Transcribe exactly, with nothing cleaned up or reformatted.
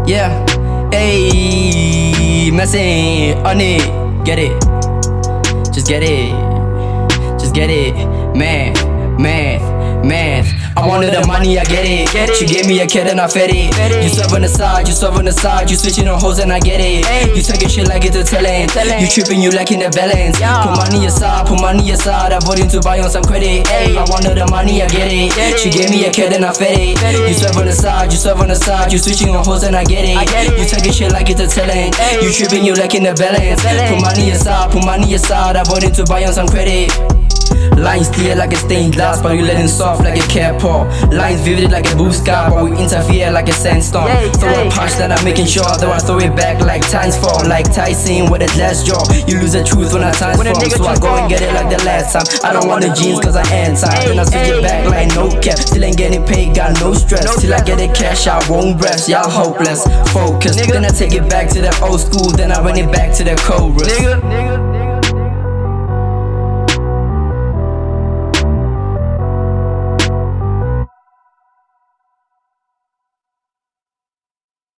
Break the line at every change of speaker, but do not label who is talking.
Yeah, ayy, messing on it, get it, just get it, just get it, math, math, math. I wanted the money, I get it. She gave me a kid and I fed it. You serve on the side, you serve on the side, you switching on hoes and I get it. You taking shit like it's a talent. You tripping, you lacking the balance. Put money aside, put money aside. I voted to buy on some credit. I wanted the money, I get it. She gave me a kid and I fed it. You serve on the side, you serve on the side, you switching on hoes and I get it. You taking shit like it's a talent. You tripping, you lacking the balance. Put money aside, put money aside. I voted to buy on some credit. Lines clear like a stained glass, but we letting soft like a cat paw. Lines vivid like a blue sky, but we interfere like a sandstorm. Throw a punch that I'm making sure, though I throw it back like times four. Like Tyson with a glass jaw. You lose the truth when I times from, so I go and get it like the last time. I don't want the jeans cause I anti. Then I switch it back like no cap. Still ain't getting paid, got no stress. Till I get the cash, I won't rest. Y'all hopeless, focus. Then I take it back to the old school, then I run it back to the chorus.